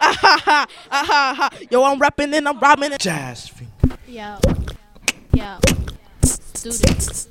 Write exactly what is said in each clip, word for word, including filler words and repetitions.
Ah ha ha, ah ha ha. Yo, I'm rapping and I'm robbing it. Jazz finger. Yo, yo, students.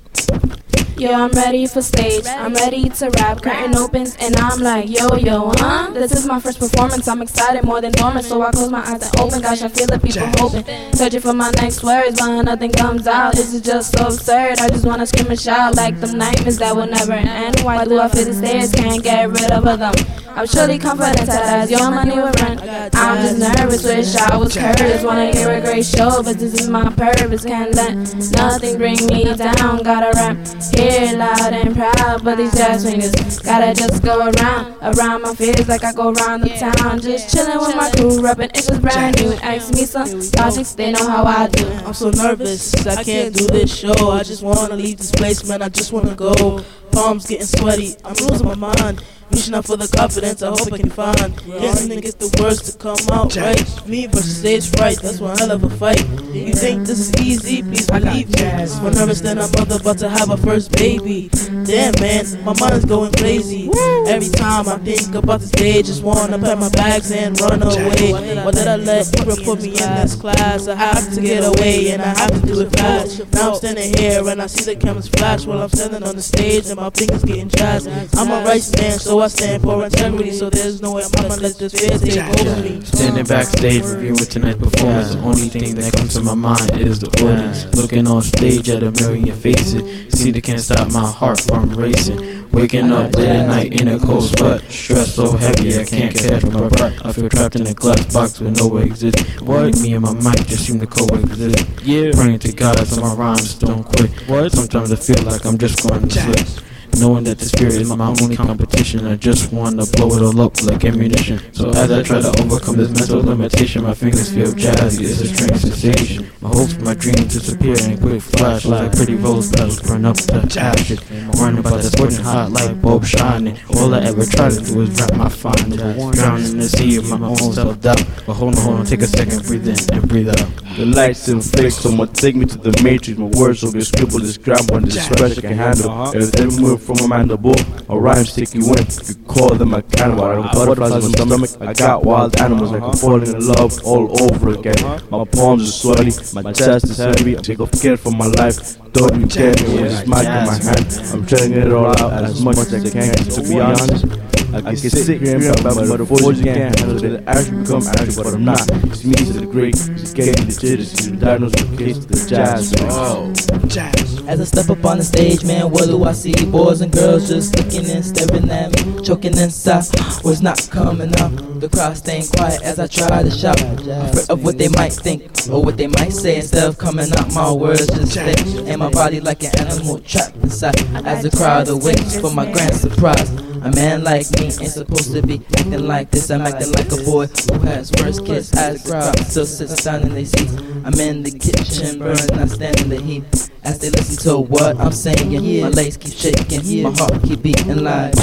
Yo, I'm ready for stage, I'm ready to rap, curtain opens and I'm like, yo, yo, huh? This is my first performance, I'm excited more than dormant, so I close my eyes and open, gosh, I feel the people hoping, searching for my next words, but nothing comes out, this is just so absurd, I just wanna scream and shout like them nightmares that will never end, why do I feel the stairs, can't get rid of them, I'm surely confident that as your money will run, I'm just nervous, wish I was courage, wanna hear a great show, but this is my purpose, can't let nothing bring me down, gotta rap here loud and proud, but these jazz fingers gotta just go around, around my fears like I go around the town, just chilling with my crew, rapping it's just brand new, ask me some logics, they know how I do. I'm so nervous, I can't do this show, I just wanna leave this place, man, I just wanna go, palms getting sweaty, I'm losing my mind, reaching out for the confidence I hope I can find, can't get the words to come out right, me versus stage fright, that's one hell of a fight, you think this is easy, please believe me, more nervous than a mother about to have a first baby, damn man, my mind's going crazy, every time I think about this day, just wanna pack my bags and run away, why did I let you put me in this class, I have to get away and I have to do it fast, now I'm standing here and I see the cameras flash while I'm standing on the stage and my fingers getting jazzed, I'm a rice man so I stand for integrity, so there's no way I'm gonna let this fear take over me. Standing backstage reviewing tonight's performance, the only thing that comes to my mind is the audience. Looking on stage at a million faces, see they can't stop my heart from racing. Waking up late at night in a cold sweat, stress so heavy I can't catch my breath. I feel trapped in a glass box with no exit. What? Me and my mic just seem to coexist. Yeah, praying to God so my rhymes don't quit. What? Sometimes I feel like I'm just going to slip. Knowing that the spirit is my only competition, I just wanna blow it all up like ammunition. So as I try to overcome this mental limitation, my fingers feel jazzy, it's a strange sensation. My hopes, my dreams disappear in a quick flash, like pretty rose petals burn up to ashes. Worrying about the scorching hot light bulb shining. All I ever try to do is wrap my findings, drown in the sea of my own self-doubt. But hold on, hold on, take a second, breathe in and breathe out. The lights and flicks, someone take me to the matrix. My words will be scribbled, this grab on this expression I can handle. If every move from a mandible, my rhymes take you in. You call them a cannibal. I got butterflies in my stomach. I got wild animals. Like I'm falling in love all over again. My palms are sweaty, my chest is heavy. I take off care from my life. Don't you get me with this mic in my hand. I'm trying it all out as much as I can. To be honest, I can sit here and rap about but unfortunately can't handle it. I actually become actually, but I'm not. It's me to the great, it's getting the jitters. It's diagnosed with the case to the jazz. Oh, jazz. As I step up on the stage, man, what do I see? Boys and girls just looking and staring at me, choking inside. Was not coming out. The crowd staying quiet as I try to shout, afraid of what they might think or what they might say. Instead of coming out, my words just stay in my body like an animal trapped inside. As the crowd awaits for my grand surprise, a man like me ain't supposed to be acting like this. I'm acting like a boy who has worst kids. As the crowd still sits down in their seats, I'm in the kitchen burning, I stand in the heat. As they listen to what I'm saying, my legs keep shaking, my heart keep beating like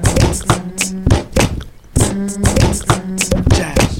Jazz.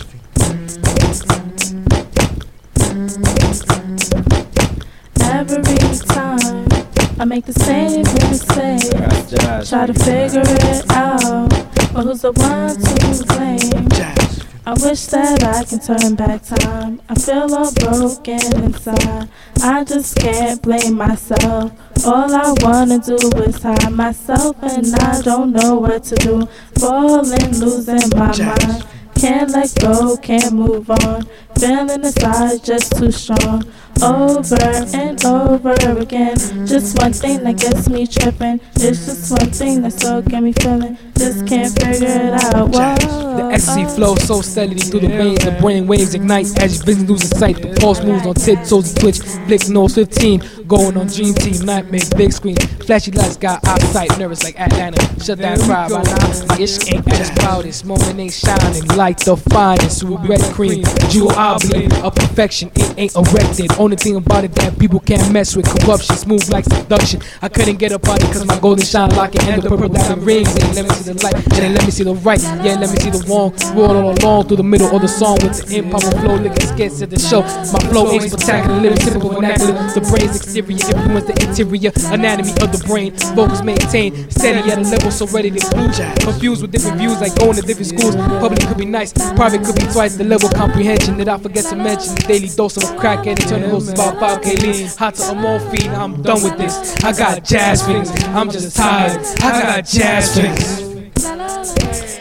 Every time I make the same mistake, try to figure it out, but who's the one to blame? I wish that I can turn back time. I feel all broken inside. I just can't blame myself. All I wanna do is hide myself, and I don't know what to do. Falling, losing my mind. Can't let go, can't move on. Feeling inside just too strong. Over and over again. Just one thing that gets me tripping. It's just one thing that still get me feeling. Just can't figure it out. Whoa. The ecstasy flows so steadily through the veins. The brain waves ignite as you busy losing sight. The pulse moves on tiptoes and twitch. Blix knows fifteen. Going on dream team. Nightmare big screen. Flashy lights got eyesight. Nervous like Atlanta. Shut down crowd by now. My ish ain't at its proudest. Moment ain't shining. Light the finest. With red cream. Jewel obelisk. A perfection. It ain't erected. Only thing about it that people can't mess with. Corruption. Smooth like seduction. I couldn't get up on it cause my golden shine locket and the purple diamond rings. And let me see the light. And then let me see the right. Yeah, let me see the wrong. Roll all along through the middle of the song with the improper flow. Licking skits at the show. My flow ain't spectacular. Living typical vernacular. The brains exterior influence the interior anatomy of the brain. Focus maintained, steady at a level so ready to lose. Confused with different views like going to different schools. Public could be nice, private could be twice the level of comprehension that I forget to mention. The daily dose of a crack and eternal host is about five K lean. Hot to a morphine, I'm done with this. I got jazz fingers, I'm just tired. I got jazz fingers.